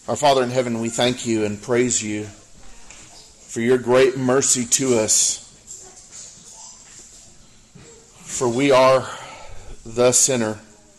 Our Father in heaven, we thank you and praise you for your great mercy to us. For we are the sinner.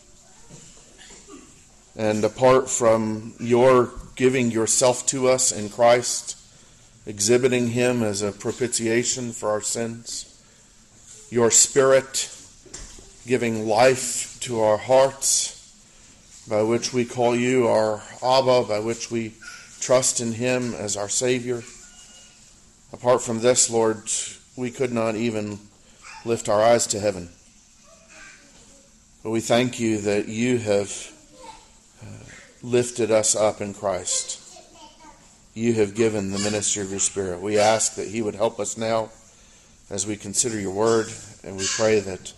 And apart from your giving yourself to us in Christ, exhibiting him as a propitiation for our sins, your Spirit giving life to our hearts, by which we call you our Abba, by which we trust in him as our Savior. Apart from this, Lord, we could not even lift our eyes to heaven. But we thank you that you have lifted us up in Christ. You have given the ministry of your Spirit. We ask that he would help us now as we consider your word, and we pray that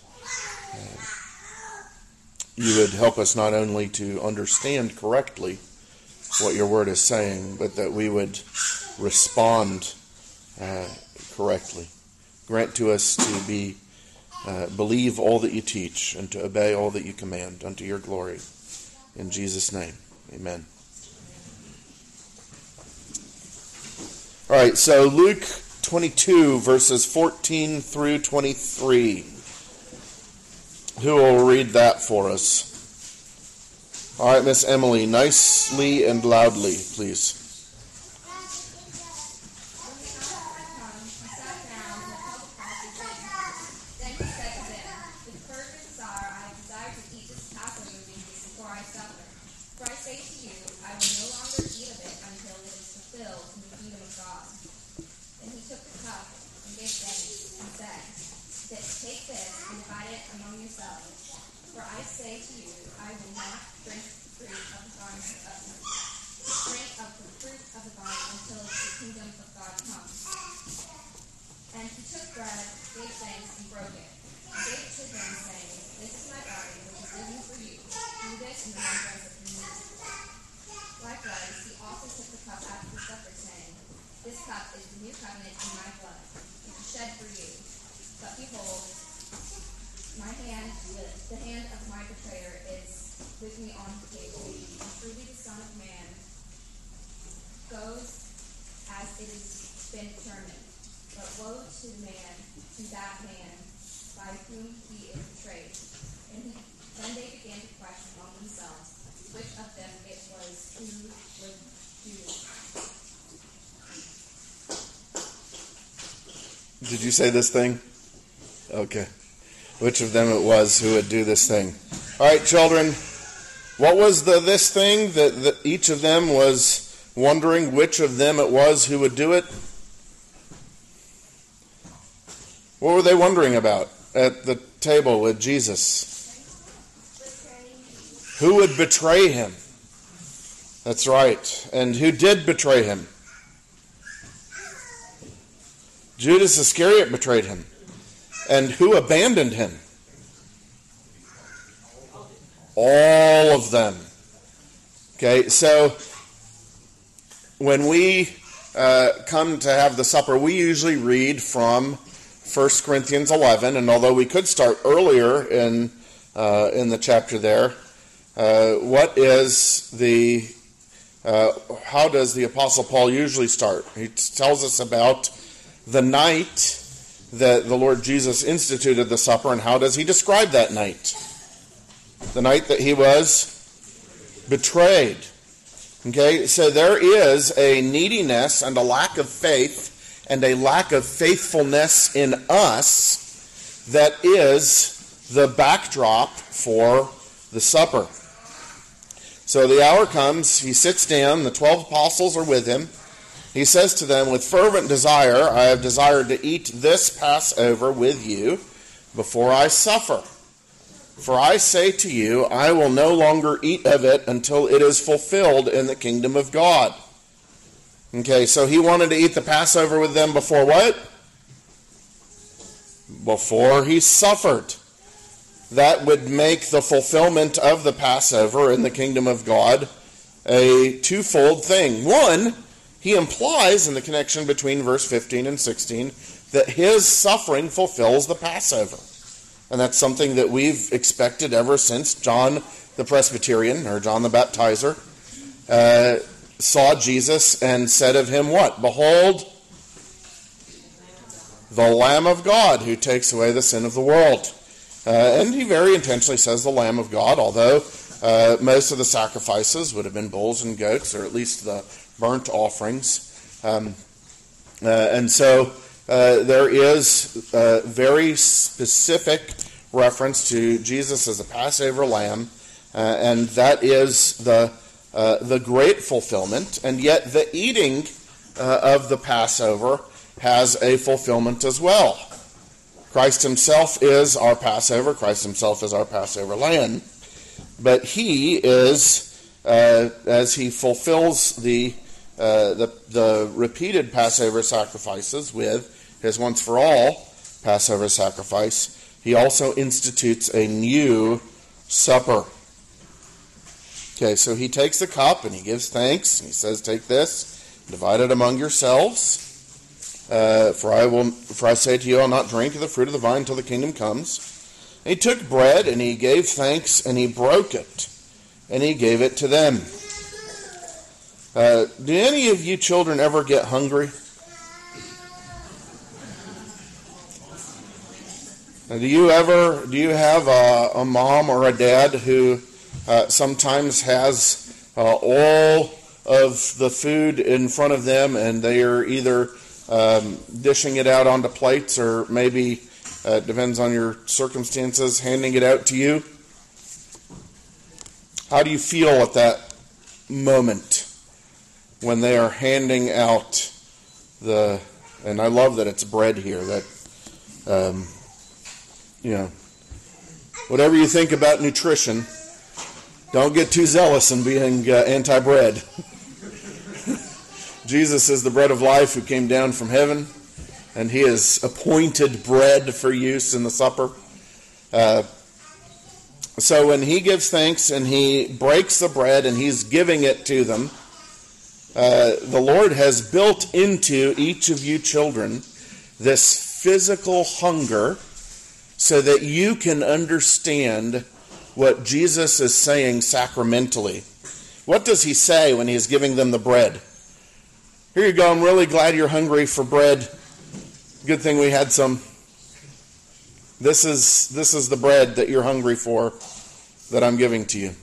you would help us not only to understand correctly what your word is saying, but that we would respond correctly. Grant to us to believe all that you teach and to obey all that you command unto your glory. In Jesus' name, amen. All right, so Luke 22, verses 14 through 23. Who will read that for us? All right, Miss Emily, nicely and loudly, please. Did you say this thing? Okay. Which of them it was who would do this thing? All right, children. What was this thing that each of them was wondering which of them it was who would do it? What were they wondering about at the table with Jesus? Who would betray him? That's right. And who did betray him? Judas Iscariot betrayed him. And who abandoned him? All of them. Okay, so when we come to have the supper, we usually read from 1 Corinthians 11, and although we could start earlier in the chapter there, how does the Apostle Paul usually start? He tells us about the night that the Lord Jesus instituted the supper, and how does he describe that night? The night that he was betrayed. Okay, so there is a neediness and a lack of faith and a lack of faithfulness in us that is the backdrop for the supper. So the hour comes, he sits down, the 12 apostles are with him. He says to them, with fervent desire, I have desired to eat this Passover with you before I suffer. For I say to you, I will no longer eat of it until it is fulfilled in the kingdom of God. Okay, so he wanted to eat the Passover with them before what? Before he suffered. That would make the fulfillment of the Passover in the kingdom of God a twofold thing. One, he implies in the connection between verse 15 and 16 that his suffering fulfills the Passover. And that's something that we've expected ever since John the Presbyterian, or John the Baptizer, saw Jesus and said of him what? Behold, the Lamb of God who takes away the sin of the world. And he very intentionally says the Lamb of God, although most of the sacrifices would have been bulls and goats, or at least the burnt offerings. And so there is a very specific reference to Jesus as a Passover lamb, and that is the great fulfillment. And yet the eating of the Passover has a fulfillment as well. Christ himself is our Passover. Christ himself is our Passover lamb. But he is, as he fulfills the repeated Passover sacrifices with his once-for-all Passover sacrifice, he also institutes a new supper. Okay, so he takes the cup and he gives thanks. And he says, "Take this, divide it among yourselves. For I say to you, I'll not drink of the fruit of the vine until the kingdom comes." And he took bread and he gave thanks and he broke it and he gave it to them. Do any of you children ever get hungry? Do you have a mom or a dad who sometimes has all of the food in front of them and they are either dishing it out onto plates or maybe, depends on your circumstances, handing it out to you? How do you feel at that moment when they are handing out and I love that it's bread here, that, whatever you think about nutrition, don't get too zealous in being anti-bread. Jesus is the bread of life who came down from heaven, and he has appointed bread for use in the supper. So when he gives thanks and he breaks the bread and he's giving it to them, the Lord has built into each of you children this physical hunger so that you can understand what Jesus is saying sacramentally. What does he say when he's giving them the bread? "Here you go, I'm really glad you're hungry for bread. Good thing we had some. This is the bread that you're hungry for that I'm giving to you."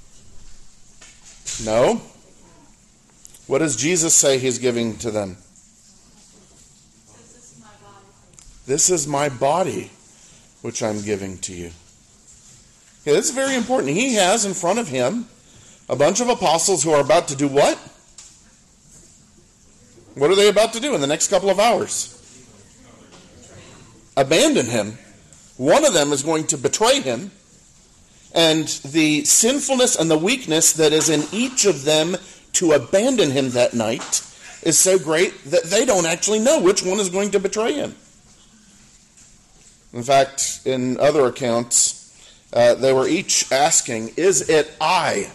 No. What does Jesus say he's giving to them? "This is my body." "This is my body, which I'm giving to you." Okay, this is very important. He has in front of him a bunch of apostles who are about to do what? What are they about to do in the next couple of hours? Abandon him. One of them is going to betray him. And the sinfulness and the weakness that is in each of them to abandon him that night is so great that they don't actually know which one is going to betray him. In fact, in other accounts, they were each asking, "Is it I?"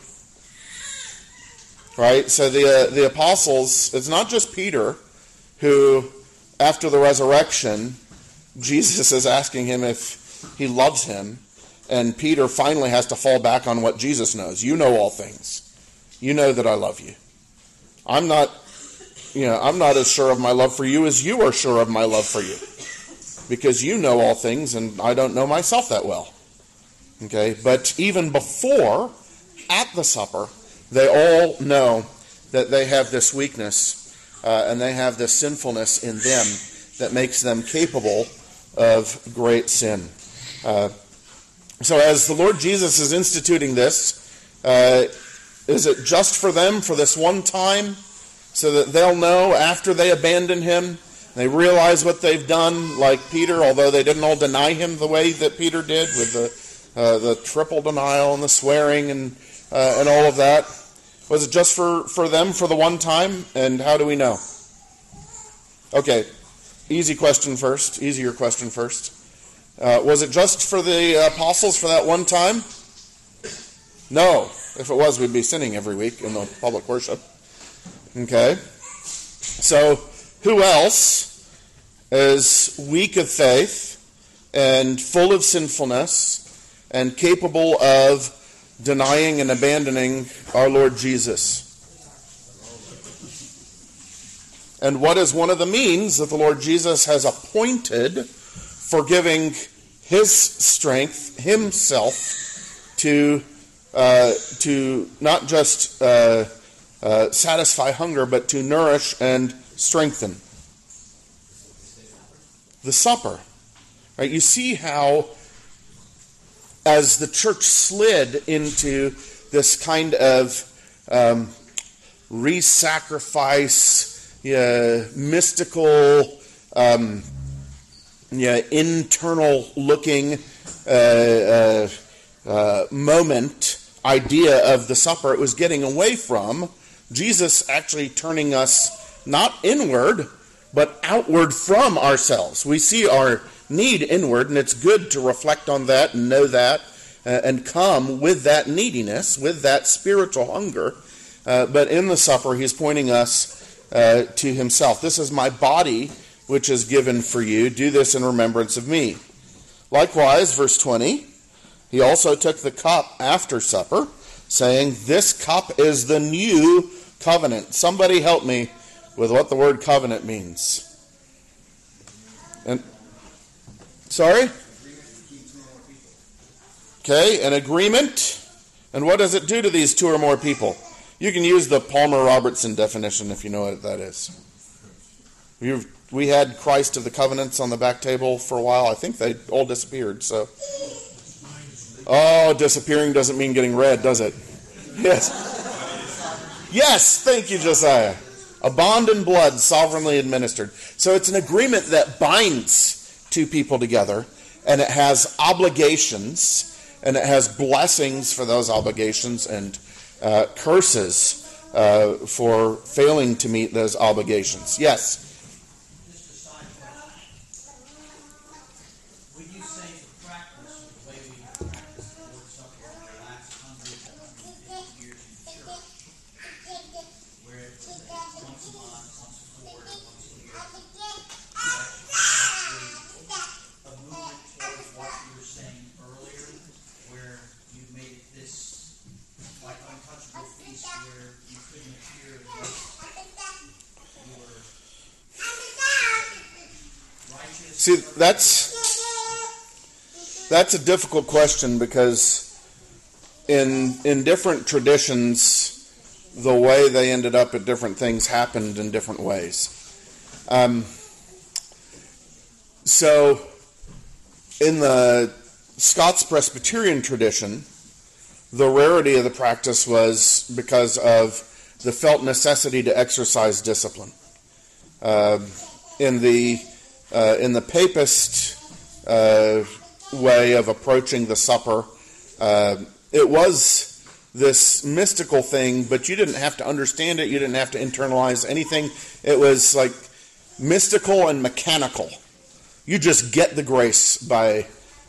Right? So the apostles, it's not just Peter who, after the resurrection, Jesus is asking him if he loves him, and Peter finally has to fall back on what Jesus knows. "You know all things. You know that I love you. I'm not as sure of my love for you as you are sure of my love for you, because you know all things and I don't know myself that well." Okay, but even before, at the supper, they all know that they have this weakness and they have this sinfulness in them that makes them capable of great sin. So as the Lord Jesus is instituting this, is it just for them for this one time so that they'll know after they abandon him, they realize what they've done, like Peter, although they didn't all deny him the way that Peter did with the triple denial and the swearing and all of that? Was it just for them for the one time? And how do we know? Okay, easier question first. Was it just for the apostles for that one time? No. If it was, we'd be sinning every week in the public worship. Okay. So, who else is weak of faith and full of sinfulness and capable of denying and abandoning our Lord Jesus? And what is one of the means that the Lord Jesus has appointed for giving his strength, himself, to not just satisfy hunger, but to nourish and strengthen? The supper. Right? You see how, as the church slid into this kind of re-sacrifice, mystical, internal-looking moment, idea of the supper, it was getting away from Jesus actually turning us not inward, but outward from ourselves. We see our need inward, and it's good to reflect on that and know that and come with that neediness, with that spiritual hunger. But in the supper, he's pointing us to himself. This is my body, which is given for you. Do this in remembrance of me. Likewise, verse 20, he also took the cup after supper, saying, this cup is the new covenant. Somebody help me with what the word covenant means. And sorry? Okay, an agreement. And what does it do to these two or more people? You can use the Palmer-Robertson definition if you know what that is. We had Christ of the Covenants on the back table for a while. I think they all disappeared. So, disappearing doesn't mean getting red, does it? Yes. Yes, thank you, Josiah. A bond in blood, sovereignly administered. So it's an agreement that binds two people together, and it has obligations, and it has blessings for those obligations, and curses for failing to meet those obligations. Yes? Would you say for practice, the way we practice the Lord's Supper over the last 150 years in the church, where it's once a month, once a quarter, once a year, actually a movement towards what you were saying earlier, where you made this like untouchable feast where you couldn't appear unless you were righteous? See, that's a difficult question, because in different traditions, the way they ended up at different things happened in different ways. So in the Scots Presbyterian tradition, the rarity of the practice was because of the felt necessity to exercise discipline. In the Papist way of approaching the supper, it was this mystical thing, but you didn't have to understand it. You didn't have to internalize anything. It was like mystical and mechanical. You just get the grace by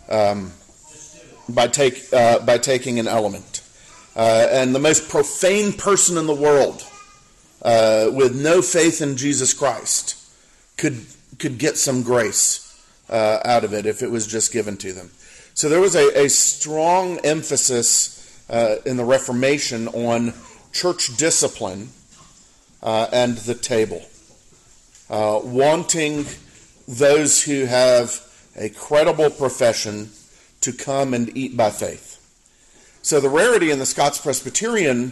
taking an element. And the most profane person in the world, with no faith in Jesus Christ, could get some grace out of it if it was just given to them. So there was a strong emphasis in the Reformation on church discipline and the table, wanting those who have a credible profession to come and eat by faith. So the rarity in the Scots Presbyterian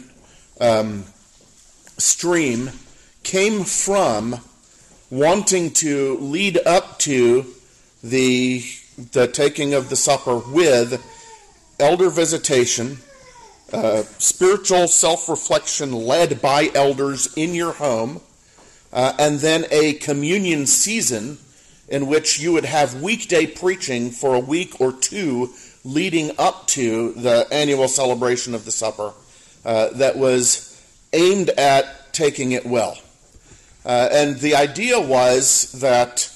stream came from wanting to lead up to the taking of the supper with elder visitation, spiritual self-reflection led by elders in your home, and then a communion season in which you would have weekday preaching for a week or two leading up to the annual celebration of the supper that was aimed at taking it well. And the idea was that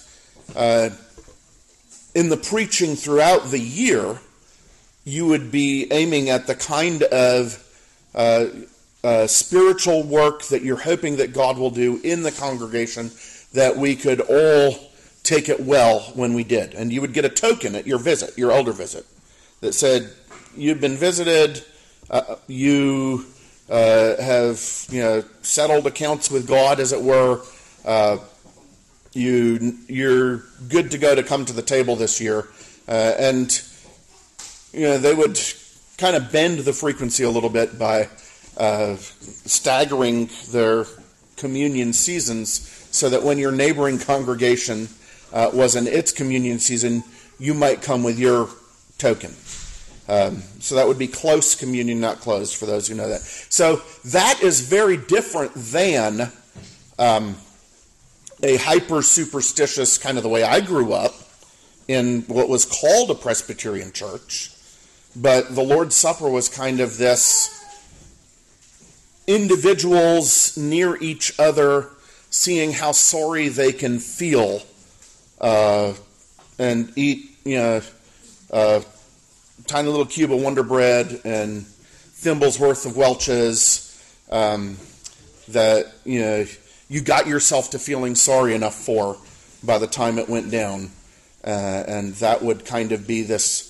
in the preaching throughout the year, you would be aiming at the kind of spiritual work that you're hoping that God will do in the congregation, that we could all take it well when we did. And you would get a token at your visit, your elder visit, that said, you've been visited, you have settled accounts with God, as it were, you're good to go to come to the table this year. And they would kind of bend the frequency a little bit by staggering their communion seasons so that when your neighboring congregation was in its communion season, you might come with your token. So that would be close communion, not closed, for those who know that. So that is very different than a hyper-superstitious kind of the way I grew up in what was called a Presbyterian church. But the Lord's Supper was kind of this individuals near each other seeing how sorry they can feel and eat, tiny little cube of Wonder Bread and thimbles worth of Welch's, that you got yourself to feeling sorry enough for by the time it went down, and that would kind of be this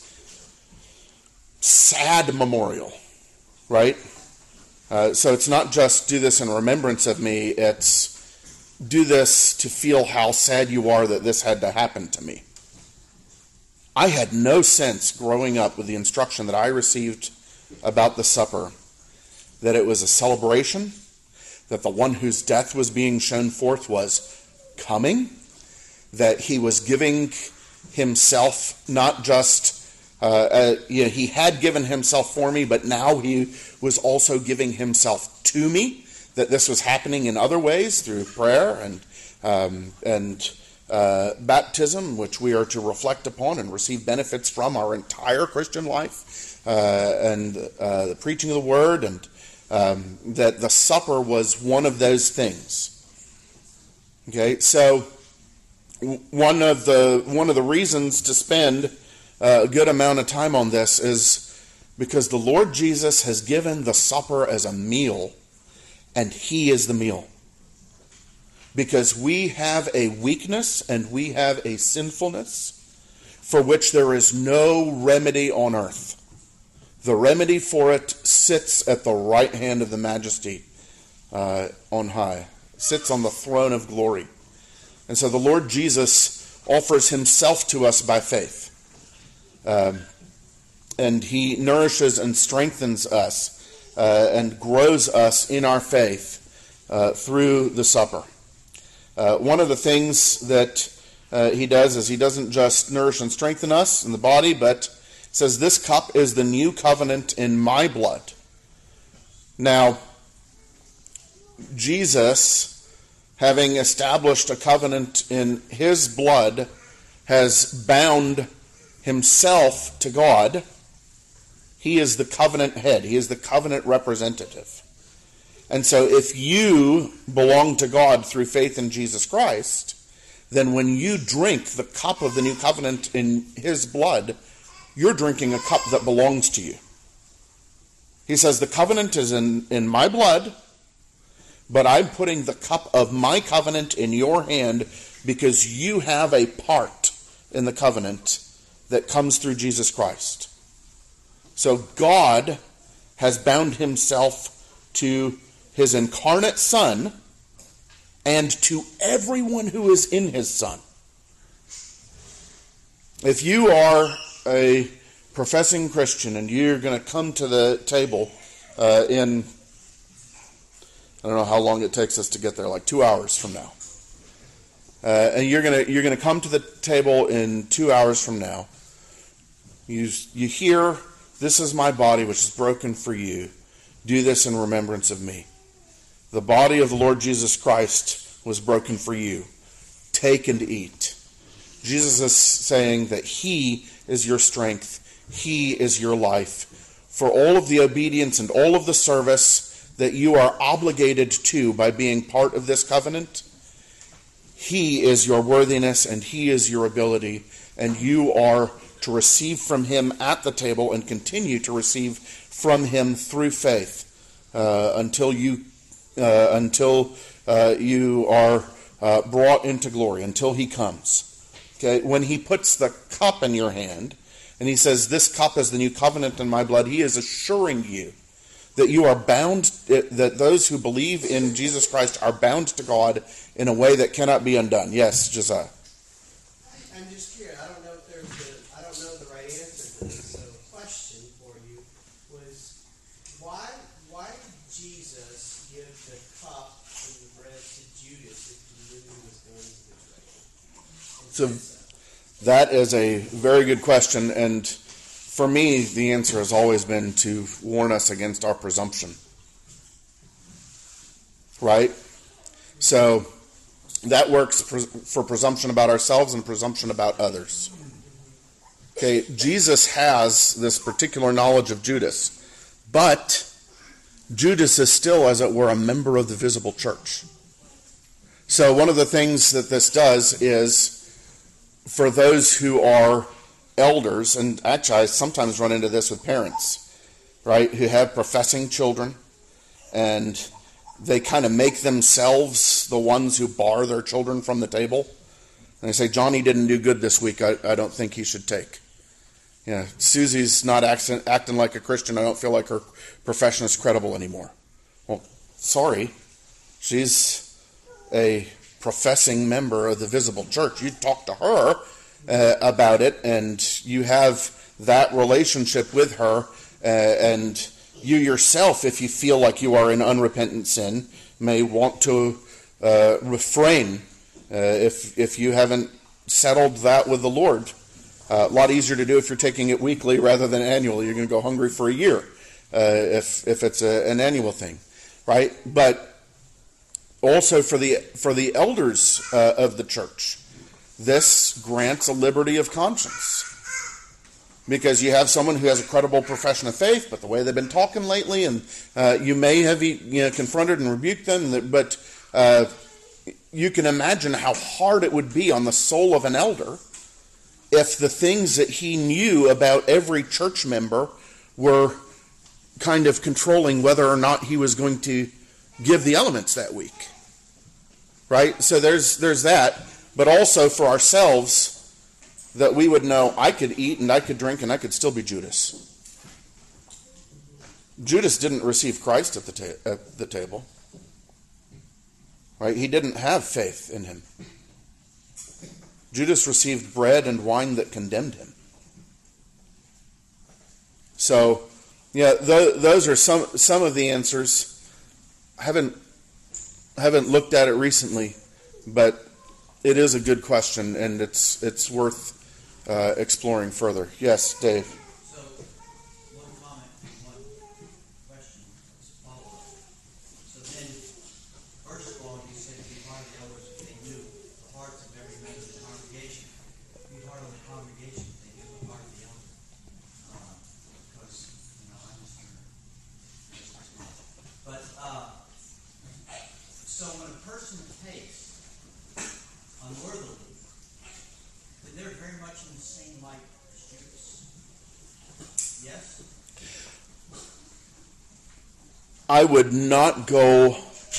sad memorial, right? So it's not just do this in remembrance of me, it's do this to feel how sad you are that this had to happen to me. I had no sense growing up with the instruction that I received about the supper that it was a celebration, that the one whose death was being shown forth was coming, that he was giving himself not just, he had given himself for me, but now he was also giving himself to me, that this was happening in other ways through prayer and baptism, which we are to reflect upon and receive benefits from our entire Christian life, and the preaching of the word, and that the supper was one of those things. Okay, so one of the reasons to spend a good amount of time on this is because the Lord Jesus has given the supper as a meal, and he is the meal. Because we have a weakness and we have a sinfulness for which there is no remedy on earth. The remedy for it sits at the right hand of the Majesty on high. Sits on the throne of glory. And so the Lord Jesus offers himself to us by faith. And he nourishes and strengthens us and grows us in our faith through the supper. One of the things that he does is he doesn't just nourish and strengthen us in the body, but says, "This cup is the new covenant in my blood." Now, Jesus, having established a covenant in his blood, has bound himself to God. He is the covenant head. He is the covenant representative. And so if you belong to God through faith in Jesus Christ, then when you drink the cup of the new covenant in his blood, you're drinking a cup that belongs to you. He says, the covenant is in my blood, but I'm putting the cup of my covenant in your hand because you have a part in the covenant that comes through Jesus Christ. So God has bound himself to his incarnate Son and to everyone who is in his Son. If you are a professing Christian and you're going to come to the table in, I don't know how long it takes us to get there, like 2 hours from now. And you're going to come to the table in 2 hours from now. You hear, "This is my body which is broken for you. Do this in remembrance of me." The body of the Lord Jesus Christ was broken for you. Take and eat. Jesus is saying that he is your strength. He is your life. For all of the obedience and all of the service that you are obligated to by being part of this covenant, he is your worthiness and he is your ability, and you are to receive from him at the table and continue to receive from him through faith until you are brought into glory, until he comes. Okay, when he puts the cup in your hand and he says, "This cup is the new covenant in my blood," he is assuring you that you are bound, that those who believe in Jesus Christ are bound to God in a way that cannot be undone. Yes, Josiah. I'm just curious. I don't know the right answer to this. So, question for you was, why did Jesus give the cup and the bread to Judas if he knew he was going to betray him? So that is a very good question, and for me, the answer has always been to warn us against our presumption. Right? So that works for presumption about ourselves and presumption about others. Okay, Jesus has this particular knowledge of Judas, but Judas is still, as it were, a member of the visible church. So one of the things that this does is, for those who are elders, and actually I sometimes run into this with parents, right, who have professing children, and they kind of make themselves the ones who bar their children from the table. And they say, Johnny didn't do good this week, I don't think he should take. Yeah, Susie's not acting like a Christian, I don't feel like her profession is credible anymore. Well, sorry, she's a professing member of the visible church. You talk to her about it, and you have that relationship with her, and you yourself, if you feel like you are in unrepentant sin, may want to refrain if you haven't settled that with the Lord. A lot easier to do if you're taking it weekly rather than annually. You're going to go hungry for a year if it's an annual thing, right? But also for the elders of the church, this grants a liberty of conscience, because you have someone who has a credible profession of faith, but the way they've been talking lately, and you may have confronted and rebuked them, but you can imagine how hard it would be on the soul of an elder if the things that he knew about every church member were kind of controlling whether or not he was going to give the elements that week. Right? So there's that. But also for ourselves, that we would know I could eat and I could drink and I could still be Judas. Judas didn't receive Christ at the table. Right? He didn't have faith in him. Judas received bread and wine that condemned him. So, yeah, those are some of the answers. I haven't looked at it recently, but it is a good question, and it's worth exploring further. Yes, Dave. So, one comment, one question, as a follow-up. So then, first of all, you said to be part of the elders if they knew the hearts of every member of the congregation. Be part of the congregation if they knew the heart of the elder. Because, I'm just but, so when a person takes unworthily, then they're very much in the same light as Judas. Yes? I would not go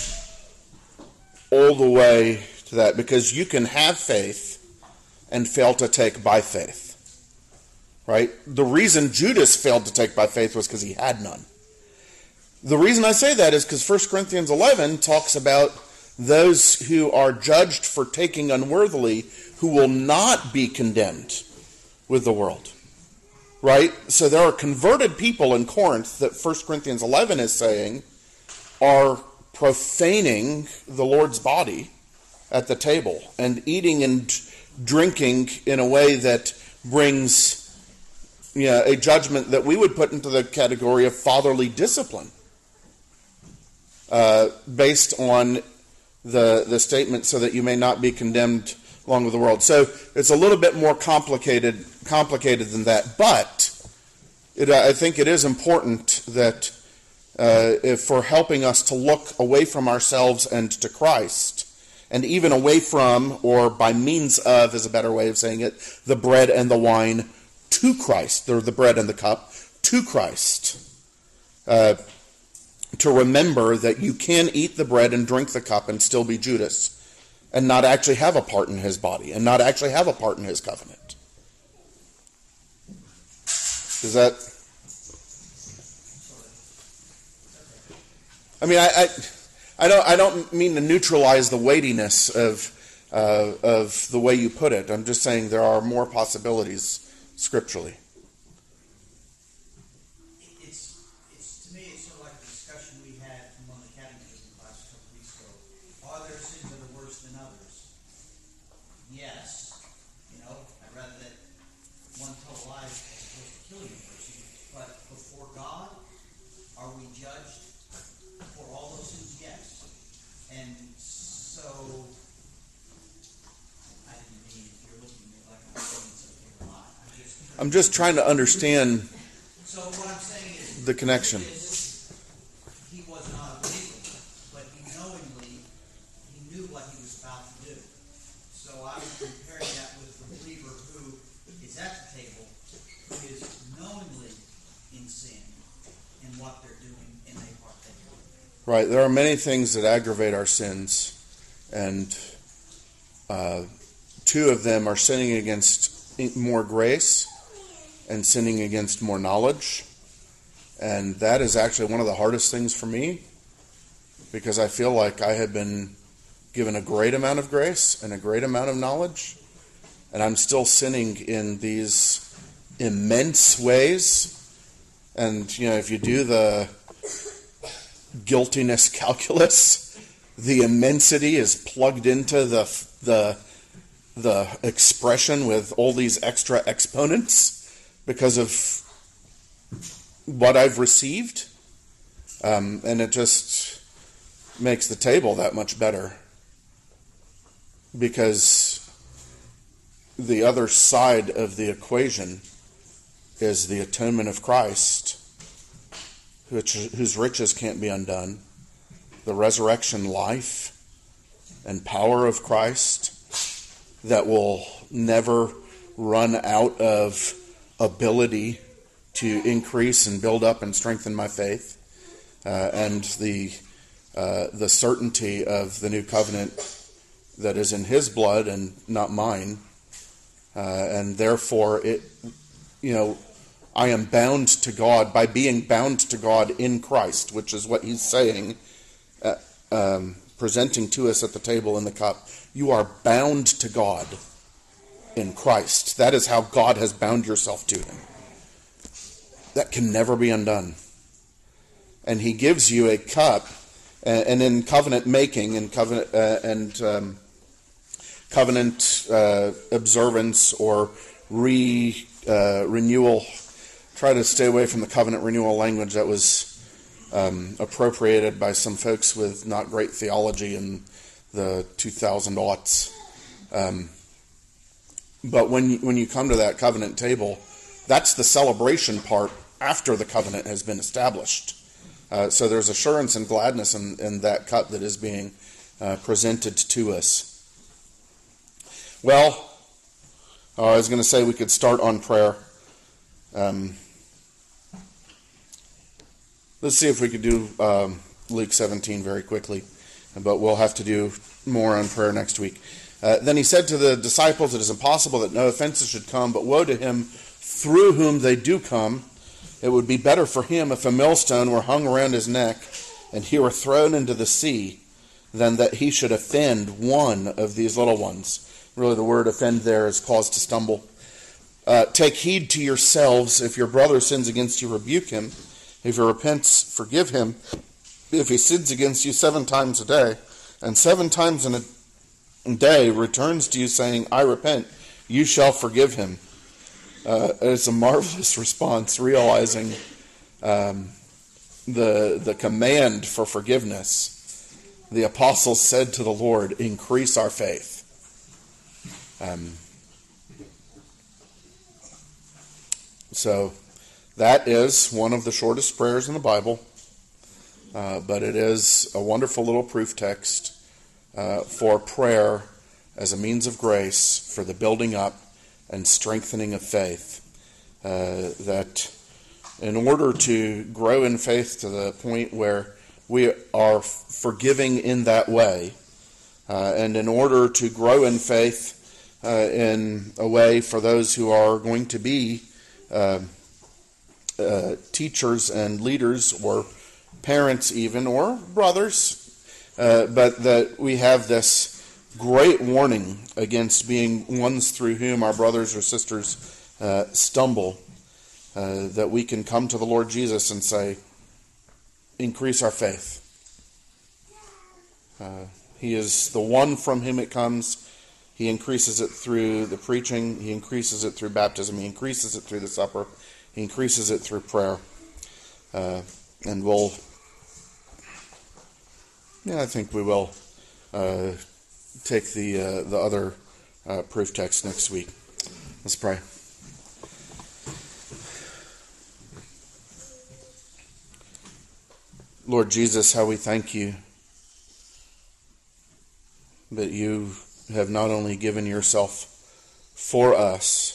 all the way to that, because you can have faith and fail to take by faith. Right? The reason Judas failed to take by faith was because he had none. The reason I say that is because 1 Corinthians 11 talks about those who are judged for taking unworthily, who will not be condemned with the world. Right? So there are converted people in Corinth that 1 Corinthians 11 is saying are profaning the Lord's body at the table and eating and drinking in a way that brings a judgment that we would put into the category of fatherly discipline, based on the statement, so that you may not be condemned along with the world. So it's a little bit more complicated than that. But I think it is important that for helping us to look away from ourselves and to Christ, and even away from, or by means of, is a better way of saying it, the bread and the wine to Christ, or the bread and the cup to Christ. To remember that you can eat the bread and drink the cup and still be Judas, and not actually have a part in his body, and not actually have a part in his covenant. Is that? I mean, I don't mean to neutralize the weightiness of the way you put it. I'm just saying there are more possibilities scripturally. It's to me, it's sort of like the discussion we had among the catechism class a couple weeks ago. Are there sins that are worse than others? Yes. I'd rather that one tell lies as opposed to killing a person. But before God, are we judged for all those sins? Yes. And so, I didn't mean if you're looking at me like I'm saying it's okay or not. I'm just trying to understand So what I'm saying is the connection. He was not a believer, but he knew what he was about to do. So I was comparing that with the believer who is at the table, who is knowingly in sin in what they're doing, and they partake of it. Right. There are many things that aggravate our sins, and two of them are sinning against more grace and sinning against more knowledge. And that is actually one of the hardest things for me, because I feel like I have been given a great amount of grace and a great amount of knowledge, and I'm still sinning in these immense ways. And, if you do the guiltiness calculus, the immensity is plugged into the expression with all these extra exponents because of what I've received, and it just makes the table that much better, because the other side of the equation is the atonement of Christ, whose riches can't be undone, the resurrection life and power of Christ that will never run out of ability to increase and build up and strengthen my faith, and the certainty of the new covenant that is in His blood and not mine, and therefore I am bound to God by being bound to God in Christ, which is what He's saying, presenting to us at the table in the cup. You are bound to God in Christ. That is how God has bound yourself to Him. That can never be undone. And He gives you a cup, and in covenant making and covenant observance or renewal. Try to stay away from the covenant renewal language that was appropriated by some folks with not great theology in the 2000 aughts. But when you come to that covenant table, that's the celebration part after the covenant has been established. So there's assurance and gladness in that cup that is being presented to us. Well, I was going to say we could start on prayer. Let's see if we could do Luke 17 very quickly, but we'll have to do more on prayer next week. Then He said to the disciples, "It is impossible that no offenses should come, but woe to him through whom they do come. It would be better for him if a millstone were hung around his neck and he were thrown into the sea than that he should offend one of these little ones." Really, the word offend there is cause to stumble. "Take heed to yourselves. If your brother sins against you, rebuke him. If he repents, forgive him. If he sins against you 7 times a day, and 7 times in a day returns to you saying, 'I repent,' you shall forgive him." It's a marvelous response, realizing the command for forgiveness. The apostles said to the Lord, "Increase our faith." So that is one of the shortest prayers in the Bible, but it is a wonderful little proof text for prayer as a means of grace for the building up and strengthening of faith. That in order to grow in faith to the point where we are forgiving in that way, and in order to grow in faith in a way for those who are going to be teachers and leaders or parents even, or brothers, but that we have this great warning against being ones through whom our brothers or sisters stumble, that we can come to the Lord Jesus and say, increase our faith. He is the one from whom it comes. He increases it through the preaching. He increases it through baptism. He increases it through the supper. He increases it through prayer. And we'll, I think we will take the other proof text next week. Let's pray. Lord Jesus, how we thank you that you have not only given yourself for us,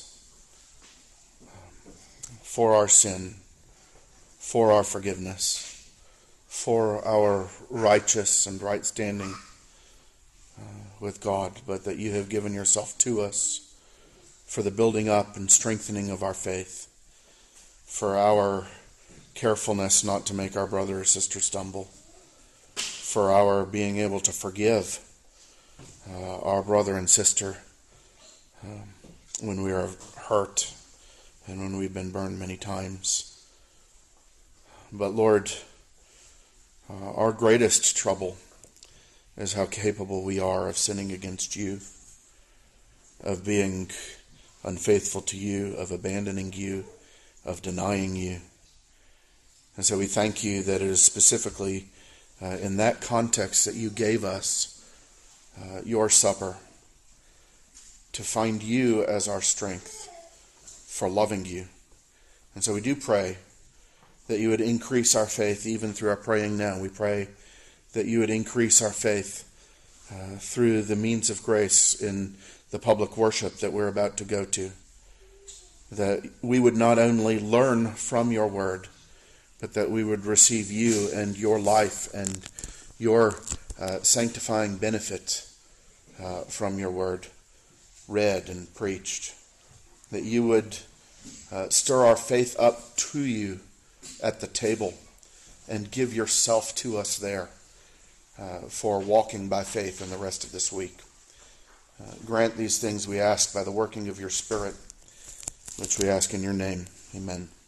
for our sin, for our forgiveness, for our righteous and right standing with God, but that you have given yourself to us for the building up and strengthening of our faith, for our carefulness not to make our brother or sister stumble, for our being able to forgive our brother and sister when we are hurt and when we've been burned many times. But Lord, our greatest trouble is how capable we are of sinning against you, of being unfaithful to you, of abandoning you, of denying you. And so we thank you that it is specifically in that context that you gave us your supper, to find you as our strength for loving you. And so we do pray that you would increase our faith even through our praying now. We pray that you would increase our faith through the means of grace in the public worship that we're about to go to. That we would not only learn from your word, but that we would receive you and your life and your sanctifying benefit from your word, read and preached. That you would stir our faith up to you at the table and give yourself to us there for walking by faith in the rest of this week. Grant these things, we ask, by the working of your Spirit, which we ask in your name. Amen.